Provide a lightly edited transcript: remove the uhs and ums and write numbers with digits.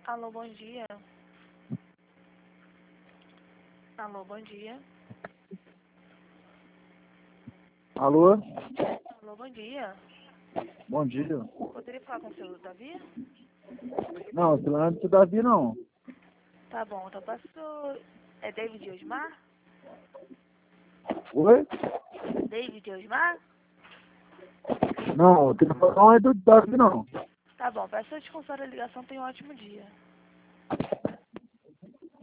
Alô, bom dia. Alô, bom dia. Alô? Alô, bom dia. Bom dia. Poderia falar com o seu Davi? Não, esse não é do Davi, não. Tá bom, então passou. É David Osmar? Oi? David Osmar? Não, o telefone não é do Davi, não. Tá bom, peço desculpa a ligação, tenha um ótimo dia.